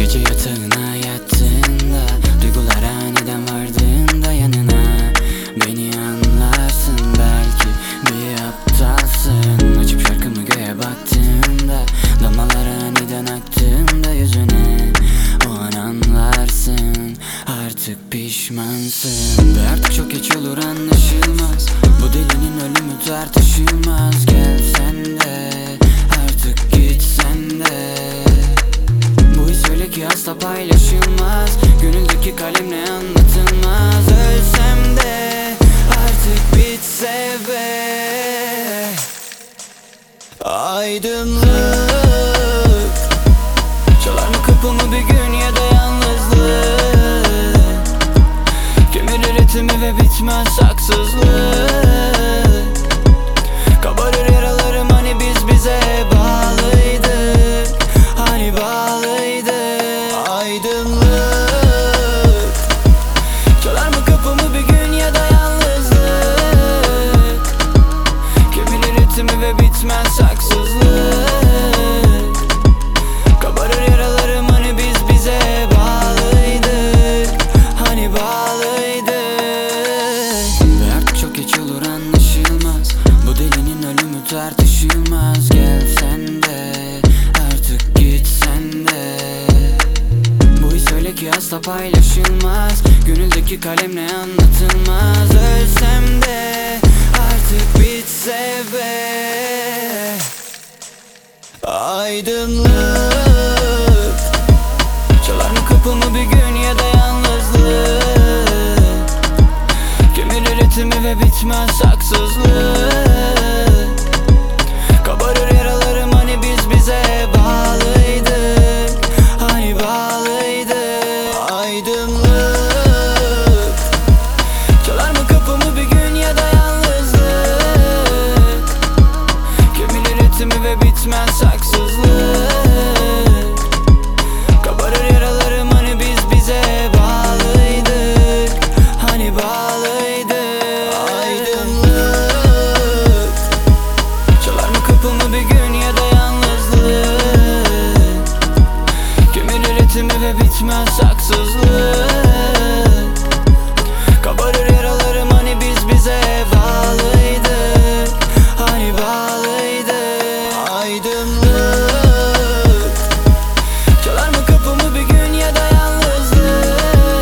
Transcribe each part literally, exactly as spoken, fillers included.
Gece yatağına yattığında, duygular aniden vardığında yanına, beni anlarsın belki, bir aptalsın. Açıp şarkımı göğe baktığımda, damlalar aniden aktığında yüzüne, o an anlarsın artık pişmansın. Ve artık çok geç olur anlaşılmaz, bu delinin ölümü tartışılmaz. Gel sen de artık git sen de, bu his öyle ki asla paylaşılmaz. Gönüldeki kalemle anlatılmaz. Ölsem de artık bitse be. Aydınlık çalar mı kapımı bir gün ya da yalnızlık, kemirir etimi ve bitmez haksızlık. Kabarır yaralarım hani biz bize bağlıydık, hani bağlıydık. Aydınlık çalar mı kapımı bir gün ya da yalnızlık, kemirir etimi ve bitmez haksızlık. Kabarır yaralarım hani biz bize bağlıydık, hani bağlıydık. Ve artık çok geç olur anlaşılmaz, bu delinin ölümü tartışılmaz. Gel sen de artık git sen de, bu his öyle ki asla paylaşılmaz. Gönüldeki kalemle anlatılmaz. Ölsem de artık bitse be. Aydınlık çalar mı kapımı bir gün ya da yalnızlık, kemirir etimi ve bitmez haksızlık. Kabarır yaralarım hani biz bize bağlıydık, hani bağlıydık. Aydınlık çalar mı kapımı bir gün ya da yalnızlık, kemirir etimi ve bitmez haksızlık. Kabarır yaralarım hani biz bize bağlıydık, hani bağlıydık. Aydınlık çalar mı kapımı bir gün ya da yalnızlık, kemirir etimi ve bitmez haksızlık. Kabarır yaralarım hani biz bize bağlıydık, hani bağlıydık. Aydınlık çalar mı kapımı bir gün ya da yalnızlık,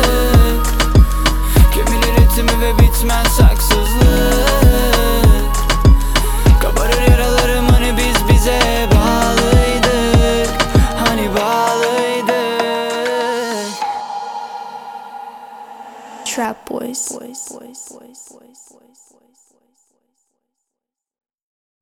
kemirir etimi ve bitmez haksızlık. Kabarır yaralarım hani biz bize bağlıydık, hani bağlıydık. Trap boys. Boys. Boys. Boys. Boys. Boys.